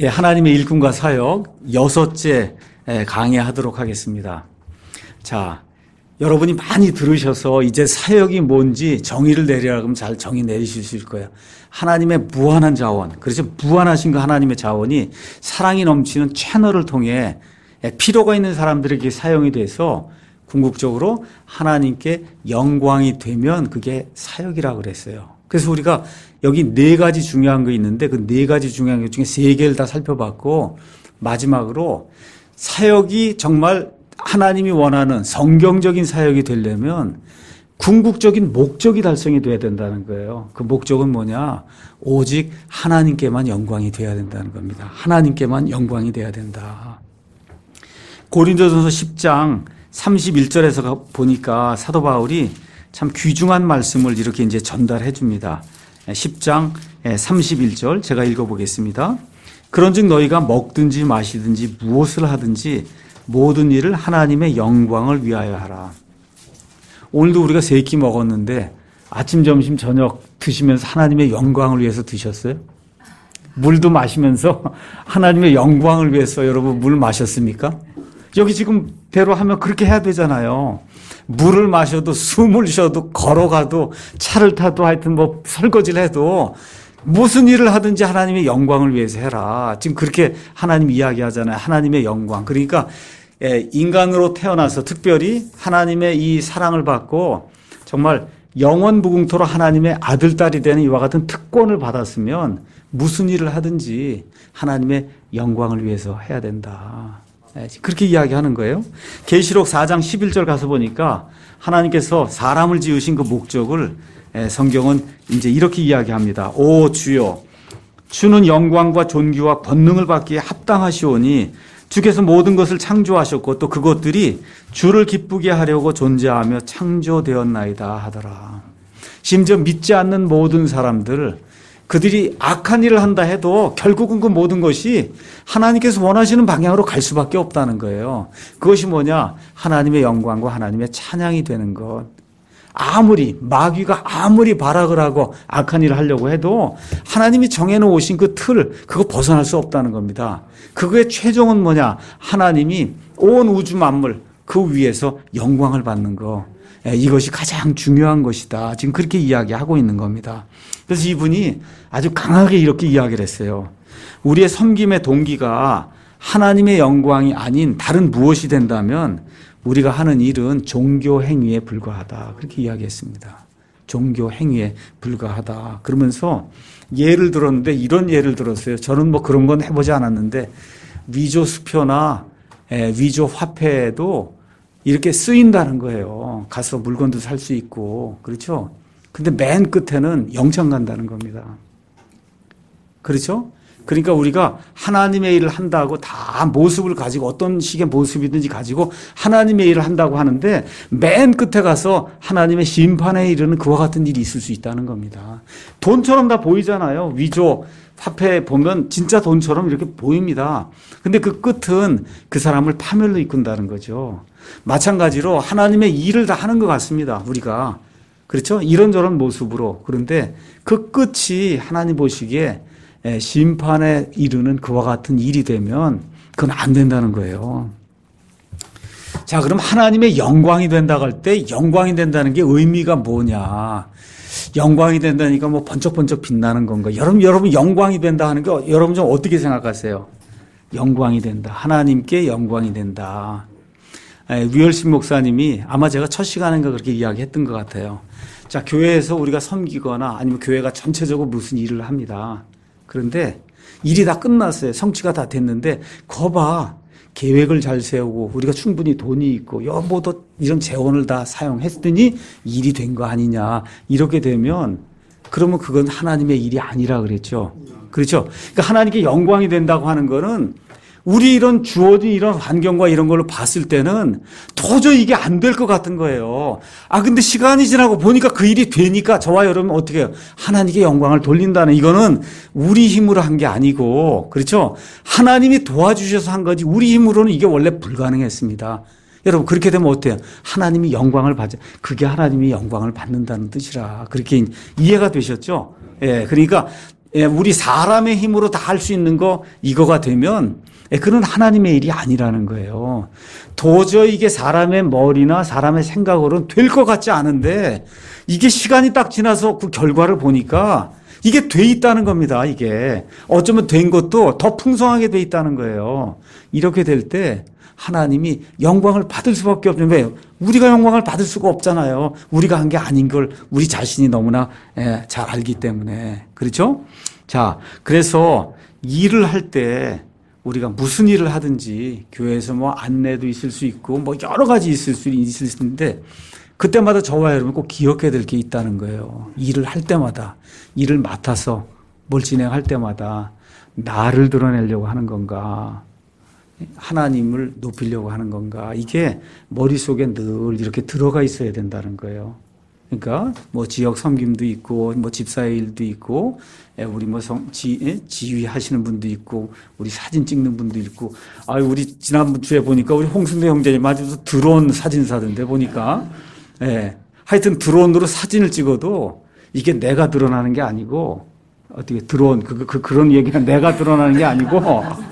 예, 하나님의 일꾼과 사역 6째 강의하도록 하겠습니다. 자, 여러분이 많이 들으셔서 이제 사역이 뭔지 정의를 내리라고 하면 잘 정의 내리실 거예요. 하나님의 무한한 자원, 그래서 무한하신 그 하나님의 자원이 사랑이 넘치는 채널을 통해 필요가 있는 사람들에게 사용이 돼서 궁극적으로 하나님께 영광이 되면 그게 사역이라고 그랬어요. 그래서 우리가 여기 4가지 중요한 거 있는데 그 4가지 중요한 것 중에 3개를 다 살펴봤고 마지막으로 사역이 정말 하나님이 원하는 성경적인 사역이 되려면 궁극적인 목적이 달성이 돼야 된다는 거예요. 그 목적은 뭐냐? 오직 하나님께만 영광이 돼야 된다는 겁니다. 하나님께만 영광이 돼야 된다. 고린도전서 10장 31절에서 보니까 사도 바울이 참 귀중한 말씀을 이렇게 이제 전달해 줍니다. 10장 31절 제가 읽어보겠습니다. 그런즉 너희가 먹든지 마시든지 무엇을 하든지 모든 일을 하나님의 영광을 위하여 하라. 오늘도 우리가 3끼 먹었는데 아침, 점심, 저녁 드시면서 하나님의 영광을 위해서 드셨어요? 물도 마시면서 하나님의 영광을 위해서 여러분 물 마셨습니까? 여기 지금 대로 하면 그렇게 해야 되잖아요. 물을 마셔도 숨을 쉬어도 걸어가도 차를 타도 하여튼 뭐 설거지를 해도 무슨 일을 하든지 하나님의 영광을 위해서 해라. 지금 그렇게 하나님 이야기하잖아요. 하나님의 영광. 그러니까 인간으로 태어나서 특별히 하나님의 이 사랑을 받고 정말 영원무궁토로 하나님의 아들, 딸이 되는 이와 같은 특권을 받았으면 무슨 일을 하든지 하나님의 영광을 위해서 해야 된다. 그렇게 이야기하는 거예요. 계시록 4장 11절 가서 보니까 하나님께서 사람을 지으신 그 목적을 성경은 이제 이렇게 이야기합니다. 오 주여, 주는 영광과 존귀와 권능을 받기에 합당하시오니 주께서 모든 것을 창조하셨고 또 그것들이 주를 기쁘게 하려고 존재하며 창조되었나이다 하더라. 심지어 믿지 않는 모든 사람들, 그들이 악한 일을 한다 해도 결국은 그 모든 것이 하나님께서 원하시는 방향으로 갈 수밖에 없다는 거예요. 그것이 뭐냐? 하나님의 영광과 하나님의 찬양이 되는 것. 아무리 마귀가 아무리 발악을 하고 악한 일을 하려고 해도 하나님이 정해놓으신 그 틀, 그거 벗어날 수 없다는 겁니다. 그거의 최종은 뭐냐? 하나님이 온 우주 만물 그 위에서 영광을 받는 거. 이것이 가장 중요한 것이다. 지금 그렇게 이야기하고 있는 겁니다. 그래서 이분이 아주 강하게 이렇게 이야기를 했어요. 우리의 섬김의 동기가 하나님의 영광이 아닌 다른 무엇이 된다면 우리가 하는 일은 종교 행위에 불과하다. 그렇게 이야기했습니다. 종교 행위에 불과하다. 그러면서 예를 들었는데 이런 예를 들었어요. 저는 뭐 그런 건 해보지 않았는데 위조 수표나 위조 화폐도 이렇게 쓰인다는 거예요. 가서 물건도 살 수 있고. 그렇죠? 근데 맨 끝에는 영창 간다는 겁니다. 그렇죠? 그러니까 우리가 하나님의 일을 한다고 다 모습을 가지고 어떤 식의 모습이든지 가지고 하나님의 일을 한다고 하는데 맨 끝에 가서 하나님의 심판에 이르는 그와 같은 일이 있을 수 있다는 겁니다. 돈처럼 다 보이잖아요. 위조 화폐 보면 진짜 돈처럼 이렇게 보입니다. 근데 그 끝은 그 사람을 파멸로 이끈다는 거죠. 마찬가지로 하나님의 일을 다 하는 것 같습니다. 우리가. 그렇죠? 이런저런 모습으로. 그런데 그 끝이 하나님 보시기에 심판에 이르는 그와 같은 일이 되면 그건 안 된다는 거예요. 자, 그럼 하나님의 영광이 된다고 할 때 영광이 된다는 게 의미가 뭐냐? 영광이 된다니까 뭐 번쩍번쩍 빛나는 건가? 여러분 영광이 된다 하는 게 여러분 좀 어떻게 생각하세요? 영광이 된다. 하나님께 영광이 된다. 위얼신 목사님이 아마 제가 첫 시간인가 그렇게 이야기했던 것 같아요. 자, 교회에서 우리가 섬기거나 아니면 교회가 전체적으로 무슨 일을 합니다. 그런데 일이 다 끝났어요. 성취가 다 됐는데 거봐. 계획을 잘 세우고 우리가 충분히 돈이 있고 여보도 이런 재원을 다 사용했더니 일이 된 거 아니냐. 이렇게 되면 그러면 그건 하나님의 일이 아니라 그랬죠. 그렇죠? 그러니까 하나님께 영광이 된다고 하는 거는 우리 이런 주어진 이런 환경과 이런 걸로 봤을 때는 도저히 이게 안 될 것 같은 거예요. 근데 시간이 지나고 보니까 그 일이 되니까 저와 여러분 어떻게 해요? 하나님께 영광을 돌린다는 이거는 우리 힘으로 한 게 아니고, 그렇죠? 하나님이 도와주셔서 한 거지 우리 힘으로는 이게 원래 불가능했습니다. 여러분 그렇게 되면 어때요? 하나님이 영광을 받죠. 그게 하나님이 영광을 받는다는 뜻이라. 그렇게 이해가 되셨죠? 예, 그러니까 우리 사람의 힘으로 다 할 수 있는 거 이거가 되면 그건 하나님의 일이 아니라는 거예요. 도저히 이게 사람의 머리나 사람의 생각으로는 될 것 같지 않은데 이게 시간이 딱 지나서 그 결과를 보니까 이게 돼 있다는 겁니다. 이게 어쩌면 된 것도 더 풍성하게 돼 있다는 거예요. 이렇게 될 때 하나님이 영광을 받을 수밖에 없는 거예요. 우리가 영광을 받을 수가 없잖아요. 우리가 한 게 아닌 걸 우리 자신이 너무나 잘 알기 때문에. 그렇죠? 자, 그래서 일을 할 때 우리가 무슨 일을 하든지 교회에서 뭐 안내도 있을 수 있고 뭐 여러 가지 있을 수 있는데 그때마다 저와 여러분 꼭 기억해야 될 게 있다는 거예요. 일을 할 때마다, 일을 맡아서 뭘 진행할 때마다 나를 드러내려고 하는 건가, 하나님을 높이려고 하는 건가, 이게 머릿속에 늘 이렇게 들어가 있어야 된다는 거예요. 그러니까 뭐 지역 섬김도 있고 뭐 집사의 일도 있고 우리 뭐 지휘하시는 분도 있고 우리 사진 찍는 분도 있고 우리 지난주에 보니까 우리 홍순대 형제님 아주 드론 사진사던데 보니까 하여튼 드론으로 사진을 찍어도 이게 내가 드러나는 게 아니고 어떻게 드론 그런 얘기가 내가 드러나는 게 아니고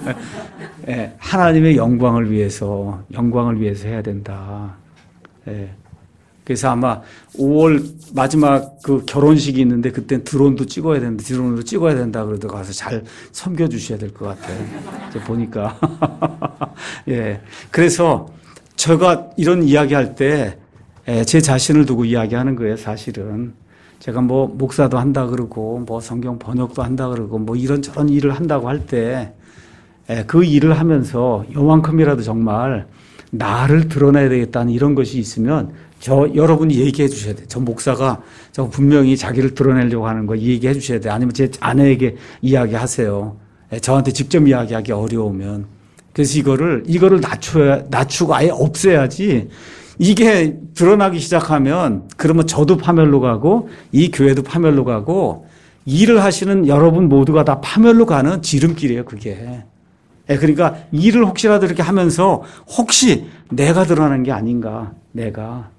하나님의 영광을 위해서 해야 된다. 그래서 아마 5월 마지막 그 결혼식이 있는데 그땐 드론도 찍어야 된다. 드론으로 찍어야 된다. 그러다 가서 잘 섬겨주셔야 될 것 같아요. 이제 보니까. 그래서 제가 이런 이야기 할 때 제 자신을 두고 이야기하는 거예요, 사실은. 제가 뭐 목사도 한다 그러고 뭐 성경 번역도 한다 그러고 뭐 이런저런 일을 한다고 할 때 그 일을 하면서 요만큼이라도 정말 나를 드러내야 되겠다는 이런 것이 있으면 여러분이 얘기해 주셔야 돼요. 저 목사가 분명히 자기를 드러내려고 하는 거 얘기해 주셔야 돼요. 아니면 제 아내에게 이야기하세요. 저한테 직접 이야기하기 어려우면. 그래서 이거를 낮추고 아예 없애야지. 이게 드러나기 시작하면 그러면 저도 파멸로 가고 이 교회도 파멸로 가고 일을 하시는 여러분 모두가 다 파멸로 가는 지름길이에요, 그게. 그러니까 일을 혹시라도 이렇게 하면서 혹시 내가 드러나는 게 아닌가, 내가.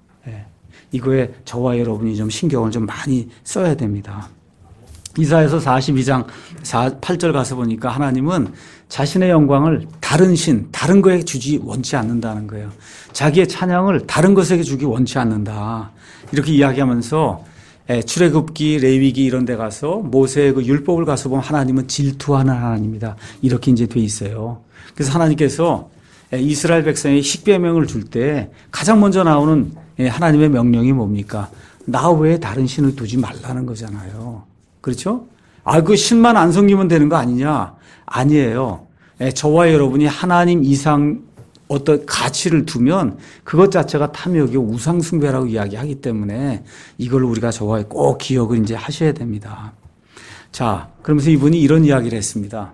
이거에 저와 여러분이 좀 신경을 좀 많이 써야 됩니다. 이사야서 42장 8절 가서 보니까 하나님은 자신의 영광을 다른 다른 거에 주지 원치 않는다는 거예요. 자기의 찬양을 다른 것에게 주기 원치 않는다. 이렇게 이야기하면서 출애굽기, 레위기 이런 데 가서 모세의 그 율법을 가서 보면 하나님은 질투하는 하나님이다. 이렇게 이제 돼 있어요. 그래서 하나님께서 이스라엘 백성에게 십계명을 줄 때 가장 먼저 나오는 하나님의 명령이 뭡니까? 나 외에 다른 신을 두지 말라는 거잖아요. 그렇죠? 그 신만 안 섬기면 되는 거 아니냐? 아니에요. 저와 여러분이 하나님 이상 어떤 가치를 두면 그것 자체가 탐욕이고 우상숭배라고 이야기하기 때문에 이걸 우리가 저와 꼭 기억을 이제 하셔야 됩니다. 자, 그러면서 이분이 이런 이야기를 했습니다.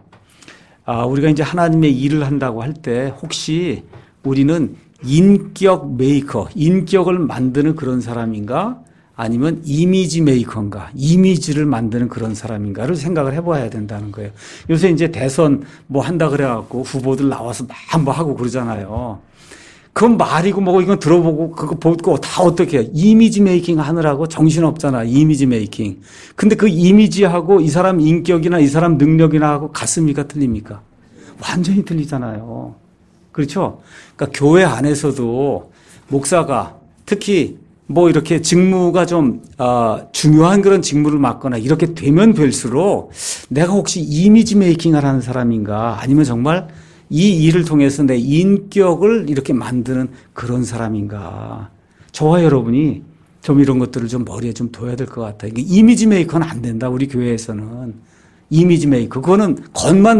우리가 이제 하나님의 일을 한다고 할 때 혹시 우리는 인격 메이커, 인격을 만드는 그런 사람인가? 아니면 이미지 메이커인가, 이미지를 만드는 그런 사람인가를 생각을 해봐야 된다는 거예요. 요새 이제 대선 뭐 한다 그래갖고 후보들 나와서 막 뭐 하고 그러잖아요. 그건 말이고 뭐고 이건 들어보고 그거 보고 다 어떻게 해요? 이미지 메이킹 하느라고 정신없잖아, 이미지 메이킹. 근데 그 이미지하고 이 사람 인격이나 이 사람 능력이나 하고 같습니까? 틀립니까? 완전히 틀리잖아요. 그렇죠? 그러니까 교회 안에서도 목사가 특히 뭐 이렇게 직무가 좀 중요한 그런 직무를 맡거나 이렇게 되면 될수록 내가 혹시 이미지 메이킹을 하는 사람인가, 아니면 정말 이 일을 통해서 내 인격을 이렇게 만드는 그런 사람인가. 저와 여러분이 좀 이런 것들을 좀 머리에 좀 둬야 될 것 같아요. 이미지 메이커는 안 된다, 우리 교회에서는. 이미지 메이커, 그거는 겉만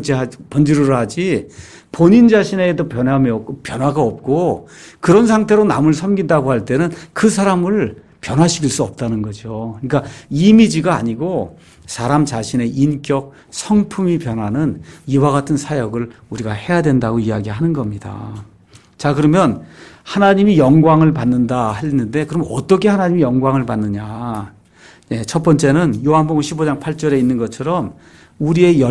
번지르르 하지 본인 자신에도 변화가 없고 그런 상태로 남을 섬긴다고 할 때는 그 사람을 변화시킬 수 없다는 거죠. 그러니까 이미지가 아니고 사람 자신의 인격, 성품이 변하는 이와 같은 사역을 우리가 해야 된다고 이야기하는 겁니다. 자, 그러면 하나님이 영광을 받는다 했는데 그럼 어떻게 하나님이 영광을 받느냐? 첫 번째는 요한복음 15장 8절에 있는 것처럼 우리의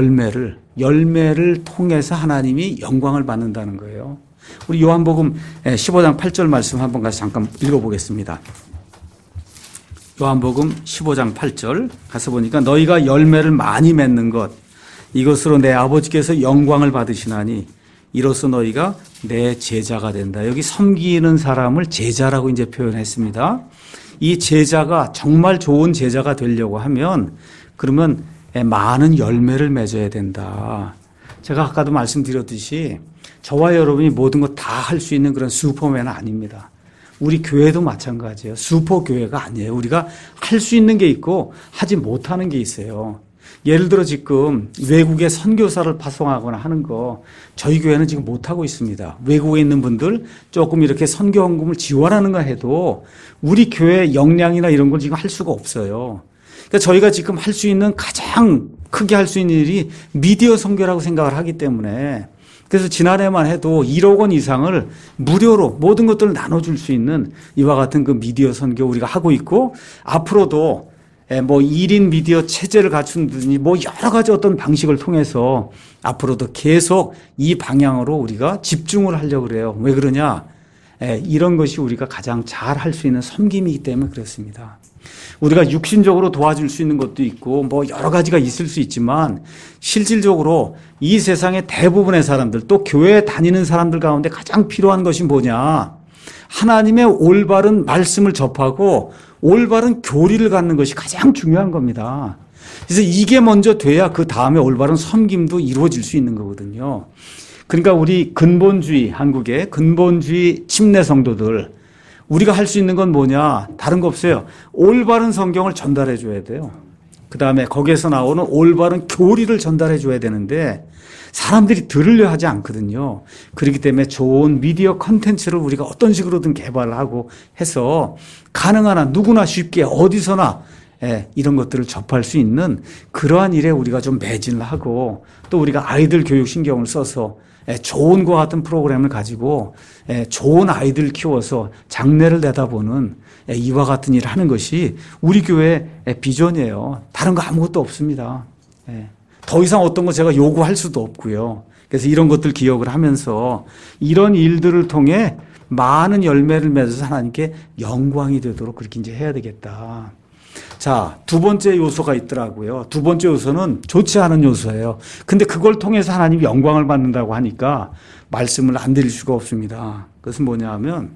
열매를 통해서 하나님이 영광을 받는다는 거예요. 우리 요한복음 15장 8절 말씀 한번 가서 잠깐 읽어보겠습니다. 요한복음 15장 8절 가서 보니까 너희가 열매를 많이 맺는 것 이것으로 내 아버지께서 영광을 받으시나니 이로써 너희가 내 제자가 된다. 여기 섬기는 사람을 제자라고 이제 표현했습니다. 이 제자가 정말 좋은 제자가 되려고 하면 그러면 많은 열매를 맺어야 된다. 제가 아까도 말씀드렸듯이 저와 여러분이 모든 것 다 할 수 있는 그런 슈퍼맨은 아닙니다. 우리 교회도 마찬가지예요. 슈퍼교회가 아니에요. 우리가 할 수 있는 게 있고 하지 못하는 게 있어요. 예를 들어 지금 외국에 선교사를 파송하거나 하는 거 저희 교회는 지금 못하고 있습니다. 외국에 있는 분들 조금 이렇게 선교 헌금을 지원하는 거 해도 우리 교회 역량이나 이런 걸 지금 할 수가 없어요. 그러니까 저희가 지금 할 수 있는 가장 크게 할 수 있는 일이 미디어 선교라고 생각을 하기 때문에 그래서 지난해만 해도 1억 원 이상을 무료로 모든 것들을 나눠줄 수 있는 이와 같은 그 미디어 선교 우리가 하고 있고 앞으로도 뭐 1인 미디어 체제를 갖춘 뭐 여러 가지 어떤 방식을 통해서 앞으로도 계속 이 방향으로 우리가 집중을 하려고 그래요. 왜 그러냐? 이런 것이 우리가 가장 잘 할 수 있는 섬김이기 때문에 그렇습니다. 우리가 육신적으로 도와줄 수 있는 것도 있고 뭐 여러 가지가 있을 수 있지만 실질적으로 이 세상의 대부분의 사람들 또 교회에 다니는 사람들 가운데 가장 필요한 것이 뭐냐? 하나님의 올바른 말씀을 접하고 올바른 교리를 갖는 것이 가장 중요한 겁니다. 그래서 이게 먼저 돼야 그 다음에 올바른 섬김도 이루어질 수 있는 거거든요. 그러니까 우리 근본주의, 한국의 근본주의 침례 성도들 우리가 할 수 있는 건 뭐냐? 다른 거 없어요. 올바른 성경을 전달해 줘야 돼요. 그 다음에 거기에서 나오는 올바른 교리를 전달해 줘야 되는데 사람들이 들으려 하지 않거든요. 그렇기 때문에 좋은 미디어 컨텐츠를 우리가 어떤 식으로든 개발을 하고 해서 가능한 한 누구나 쉽게 어디서나 이런 것들을 접할 수 있는 그러한 일에 우리가 좀 매진을 하고 또 우리가 아이들 교육 신경을 써서 좋은 것 같은 프로그램을 가지고 좋은 아이들 키워서 장래를 내다보는 이와 같은 일을 하는 것이 우리 교회의 비전이에요. 다른 거 아무것도 없습니다. 더 이상 어떤 거 제가 요구할 수도 없고요. 그래서 이런 것들 기억을 하면서 이런 일들을 통해 많은 열매를 맺어서 하나님께 영광이 되도록 그렇게 이제 해야 되겠다. 자, 두 번째 요소가 있더라고요. 두 번째 요소는 좋지 않은 요소예요. 근데 그걸 통해서 하나님이 영광을 받는다고 하니까 말씀을 안 드릴 수가 없습니다. 그것은 뭐냐 하면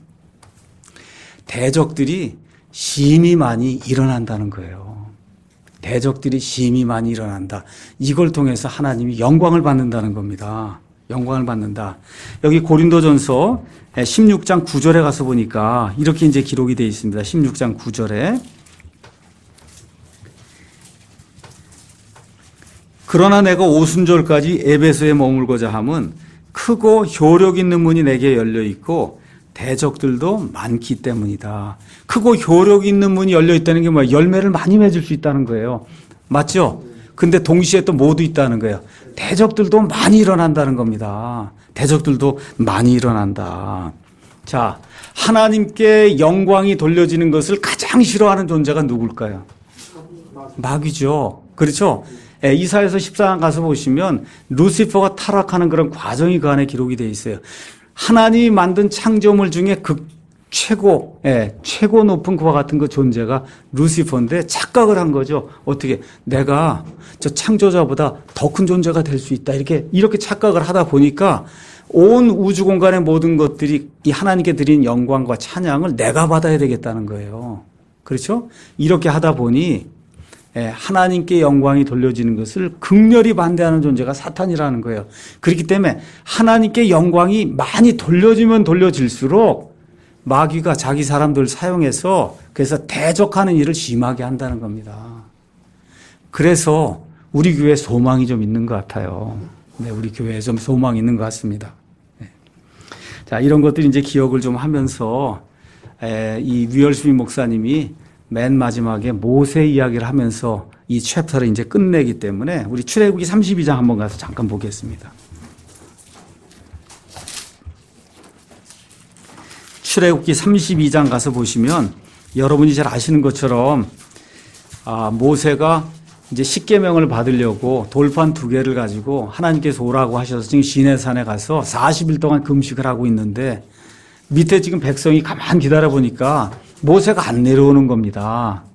대적들이 심히 많이 일어난다는 거예요. 대적들이 심히 많이 일어난다. 이걸 통해서 하나님이 영광을 받는다는 겁니다. 영광을 받는다. 여기 고린도전서 16장 9절에 가서 보니까 이렇게 이제 기록이 되어 있습니다. 16장 9절에 그러나 내가 오순절까지 에베소에 머물고자 함은 크고 효력 있는 문이 내게 열려 있고 대적들도 많기 때문이다. 크고 효력 있는 문이 열려 있다는 게 뭐야? 열매를 많이 맺을 수 있다는 거예요. 맞죠? 근데 동시에 또 뭐도 있다는 거예요. 대적들도 많이 일어난다는 겁니다. 대적들도 많이 일어난다. 자, 하나님께 영광이 돌려지는 것을 가장 싫어하는 존재가 누굴까요? 마귀죠. 그렇죠? 이사야서 14장 가서 보시면 루시퍼가 타락하는 그런 과정이 그 안에 기록이 되어 있어요. 하나님이 만든 창조물 중에 최고 높은 그와 같은 그 존재가 루시퍼인데 착각을 한 거죠. 어떻게 내가 저 창조자보다 더 큰 존재가 될 수 있다. 이렇게 착각을 하다 보니까 온 우주 공간의 모든 것들이 이 하나님께 드린 영광과 찬양을 내가 받아야 되겠다는 거예요. 그렇죠? 이렇게 하다 보니 하나님께 영광이 돌려지는 것을 극렬히 반대하는 존재가 사탄이라는 거예요. 그렇기 때문에 하나님께 영광이 많이 돌려지면 돌려질수록 마귀가 자기 사람들을 사용해서 그래서 대적하는 일을 심하게 한다는 겁니다. 그래서 우리 교회에 소망이 좀 있는 것 같아요. 네, 우리 교회에 좀 소망이 있는 것 같습니다. 네. 자, 이런 것들 이제 기억을 좀 하면서 이 위얼스비 목사님이 맨 마지막에 모세 이야기를 하면서 이 챕터를 이제 끝내기 때문에 우리 출애굽기 32장 한번 가서 잠깐 보겠습니다. 출애굽기 32장 가서 보시면 여러분이 잘 아시는 것처럼 모세가 이제 십계명을 받으려고 돌판 2개를 가지고 하나님께서 오라고 하셔서 지금 시내산에 가서 40일 동안 금식을 하고 있는데 밑에 지금 백성이 가만 기다려 보니까 모세가 안 내려오는 겁니다.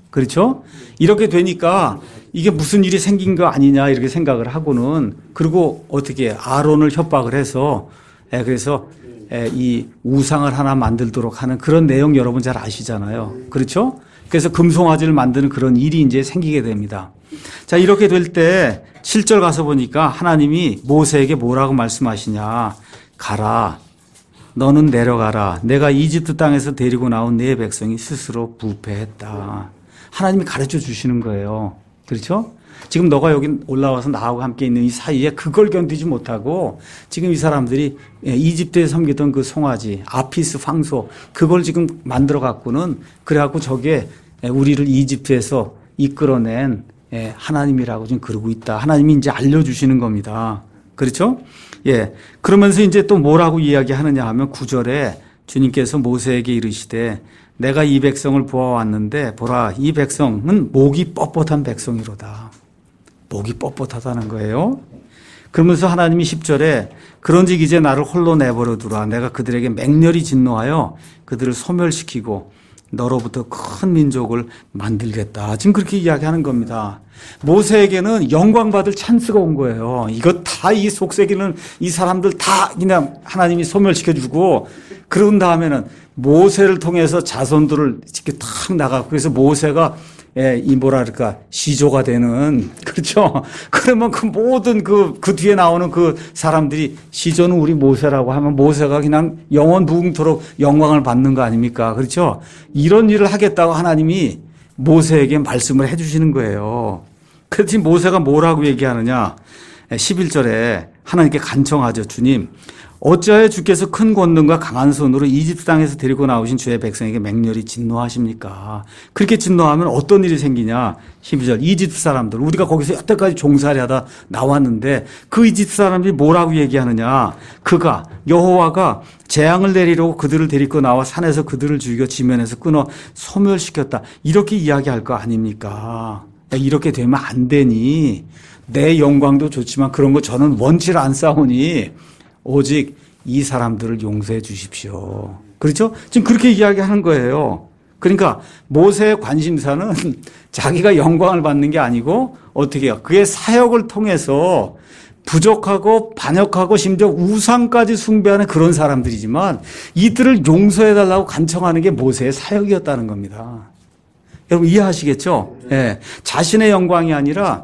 그렇죠? 이렇게 되니까 이게 무슨 일이 생긴 거 아니냐 이렇게 생각을 하고는 그리고 어떻게 아론을 협박을 해서 그래서 이 우상을 하나 만들도록 하는 그런 내용 여러분 잘 아시잖아요. 그렇죠? 그래서 금송아지를 만드는 그런 일이 이제 생기게 됩니다. 자, 이렇게 될 때 7절 가서 보니까 하나님이 모세에게 뭐라고 말씀하시냐. 가라. 너는 내려가라. 내가 이집트 땅에서 데리고 나온 네 백성이 스스로 부패했다. 하나님이 가르쳐 주시는 거예요. 그렇죠? 지금 너가 여기 올라와서 나하고 함께 있는 이 사이에 그걸 견디지 못하고 지금 이 사람들이 이집트에 섬기던 그 송아지, 아피스 황소 그걸 지금 만들어 갖고는 그래갖고 저게 우리를 이집트에서 이끌어낸 하나님이라고 지금 그러고 있다. 하나님이 이제 알려주시는 겁니다. 그렇죠? 예. 그러면서 이제 또 뭐라고 이야기하느냐 하면 9절에 주님께서 모세에게 이르시되 내가 이 백성을 보아왔는데 보라 이 백성은 목이 뻣뻣한 백성이로다. 목이 뻣뻣하다는 거예요. 그러면서 하나님이 10절에 그런즉 이제 나를 홀로 내버려 두라. 내가 그들에게 맹렬히 진노하여 그들을 소멸시키고 너로부터 큰 민족을 만들겠다. 지금 그렇게 이야기하는 겁니다. 모세에게는 영광받을 찬스가 온 거예요. 이거 다 이 속삭이는 이 사람들 다 그냥 하나님이 소멸시켜주고 그런 다음에는 모세를 통해서 자손들을 이렇게 탁 나가고 그래서 모세가 이 뭐랄까 시조가 되는 그렇죠. 그러면 그 모든 그 뒤에 나오는 그 사람들이 시조는 우리 모세라고 하면 모세가 그냥 영원 무궁토록 영광을 받는 거 아닙니까? 그렇죠. 이런 일을 하겠다고 하나님이 모세에게 말씀을 해주시는 거예요. 그래서 모세가 뭐라고 얘기하느냐? 11절에 하나님께 간청하죠. 주님. 어찌하여 주께서 큰 권능과 강한 손으로 이집트 땅에서 데리고 나오신 주의 백성에게 맹렬히 진노하십니까? 그렇게 진노하면 어떤 일이 생기냐? 12절 이집트 사람들 우리가 거기서 여태까지 종살이 하다 나왔는데 그 이집트 사람들이 뭐라고 얘기하느냐? 그가 여호와가 재앙을 내리려고 그들을 데리고 나와 산에서 그들을 죽여 지면에서 끊어 소멸시켰다. 이렇게 이야기할 거 아닙니까? 이렇게 되면 안 되니 내 영광도 좋지만 그런 거 저는 원치를 안 싸우니 오직 이 사람들을 용서해 주십시오. 그렇죠? 지금 그렇게 이야기하는 거예요. 그러니까 모세의 관심사는 자기가 영광을 받는 게 아니고 어떻게 해요? 그의 사역을 통해서 부족하고 반역하고 심지어 우상까지 숭배하는 그런 사람들이지만 이들을 용서해 달라고 간청하는 게 모세의 사역이었다는 겁니다. 여러분 이해하시겠죠? 예. 자신의 영광이 아니라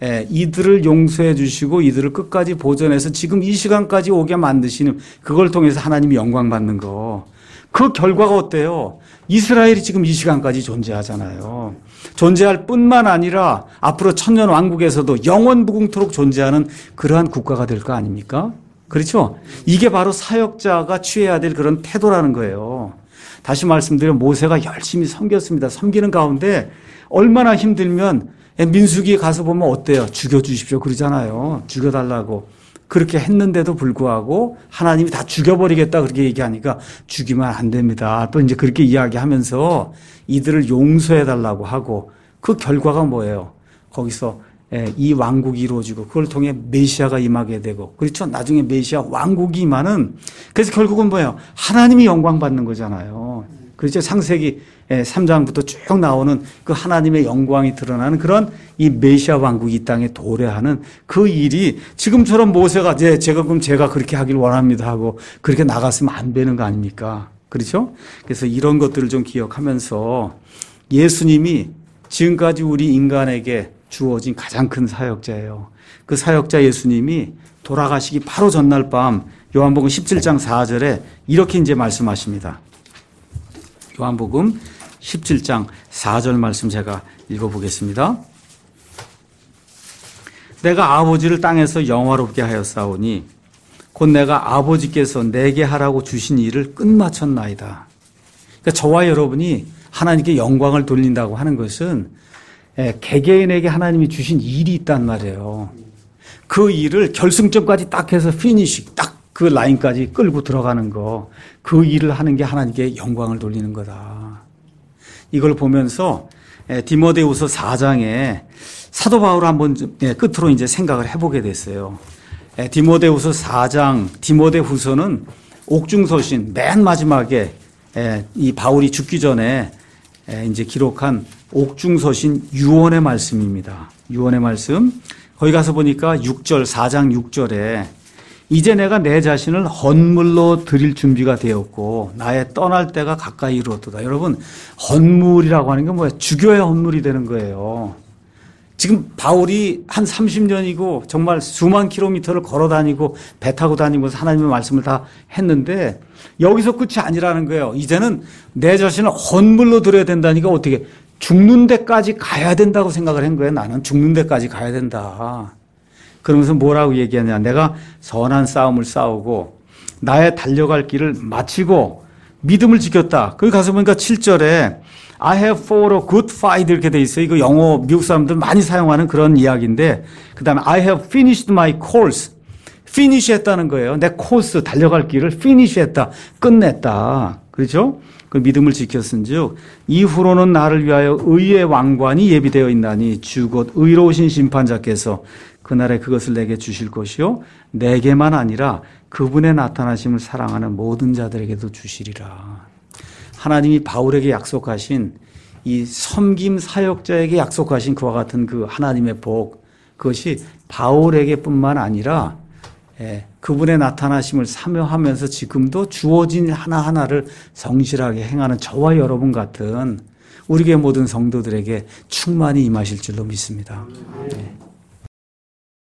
이들을 용서해 주시고 이들을 끝까지 보존해서 지금 이 시간까지 오게 만드시는 그걸 통해서 하나님이 영광 받는 거. 그 결과가 어때요? 이스라엘이 지금 이 시간까지 존재하잖아요. 존재할 뿐만 아니라 앞으로 천년 왕국에서도 영원 무궁토록 존재하는 그러한 국가가 될 거 아닙니까? 그렇죠? 이게 바로 사역자가 취해야 될 그런 태도라는 거예요. 다시 말씀드리면 모세가 열심히 섬겼습니다. 섬기는 가운데 얼마나 힘들면 민수기에 가서 보면 어때요? 죽여주십시오 그러잖아요. 죽여달라고. 그렇게 했는데도 불구하고 하나님이 다 죽여버리겠다 그렇게 얘기하니까 죽이면 안 됩니다. 또 이제 그렇게 이야기하면서 이들을 용서해달라고 하고 그 결과가 뭐예요? 거기서 이 왕국이 이루어지고 그걸 통해 메시아가 임하게 되고 그렇죠? 나중에 메시아 왕국이 임하는 그래서 결국은 뭐예요? 하나님이 영광 받는 거잖아요. 그렇죠? 창세기 3장부터 쭉 나오는 그 하나님의 영광이 드러나는 그런 이 메시아 왕국이 이 땅에 도래하는 그 일이 지금처럼 모세가 제가 그렇게 하길 원합니다 하고 그렇게 나갔으면 안 되는 거 아닙니까? 그렇죠? 그래서 이런 것들을 좀 기억하면서 예수님이 지금까지 우리 인간에게 주어진 가장 큰 사역자예요. 그 사역자 예수님이 돌아가시기 바로 전날 밤 요한복음 17장 4절에 이렇게 이제 말씀하십니다. 요한복음 17장 4절 말씀 제가 읽어보겠습니다. 내가 아버지를 땅에서 영화롭게 하였사오니 곧 내가 아버지께서 내게 하라고 주신 일을 끝마쳤나이다. 그러니까 저와 여러분이 하나님께 영광을 돌린다고 하는 것은 개개인에게 하나님이 주신 일이 있단 말이에요. 그 일을 결승점까지 딱 해서 피니시 딱 그 라인까지 끌고 들어가는 거, 그 일을 하는 게 하나님께 영광을 돌리는 거다. 이걸 보면서 디모데후서 4장에 사도 바울을 한번 끝으로 이제 생각을 해보게 됐어요. 디모데후서 4장, 디모데후서는 옥중서신 맨 마지막에 이 바울이 죽기 전에 이제 기록한 옥중서신 유언의 말씀입니다. 유언의 말씀. 거기 가서 보니까 6절, 4장 6절에 이제 내가 내 자신을 헌물로 드릴 준비가 되었고 나의 떠날 때가 가까이 이르렀도다. 여러분, 헌물이라고 하는 게 뭐예요? 죽여야 헌물이 되는 거예요. 지금 바울이 한 30년이고 정말 수만 킬로미터를 걸어 다니고 배 타고 다니면서 하나님의 말씀을 다 했는데 여기서 끝이 아니라는 거예요. 이제는 내 자신을 헌물로 드려야 된다니까 어떻게 죽는 데까지 가야 된다고 생각을 한 거예요. 나는 죽는 데까지 가야 된다. 그러면서 뭐라고 얘기하냐. 내가 선한 싸움을 싸우고 나의 달려갈 길을 마치고 믿음을 지켰다. 거기 가서 보니까 7절에 I have fought a good fight 이렇게 돼 있어요. 이거 영어 미국 사람들 많이 사용하는 그런 이야기인데 그 다음에 I have finished my course. finish 했다는 거예요. 내 코스 달려갈 길을 finish 했다. 끝냈다. 그렇죠? 그 믿음을 지켰은즉 이후로는 나를 위하여 의의 왕관이 예비되어 있나니 주 곧 의로우신 심판자께서 그날에 그것을 내게 주실 것이요 내게만 아니라 그분의 나타나심을 사랑하는 모든 자들에게도 주시리라. 하나님이 바울에게 약속하신 이 섬김 사역자에게 약속하신 그와 같은 그 하나님의 복, 그것이 바울에게뿐만 아니라 그분의 나타나심을 사모하면서 지금도 주어진 하나하나를 성실하게 행하는 저와 여러분 같은 우리 교회 모든 성도들에게 충만히 임하실 줄로 믿습니다. 네.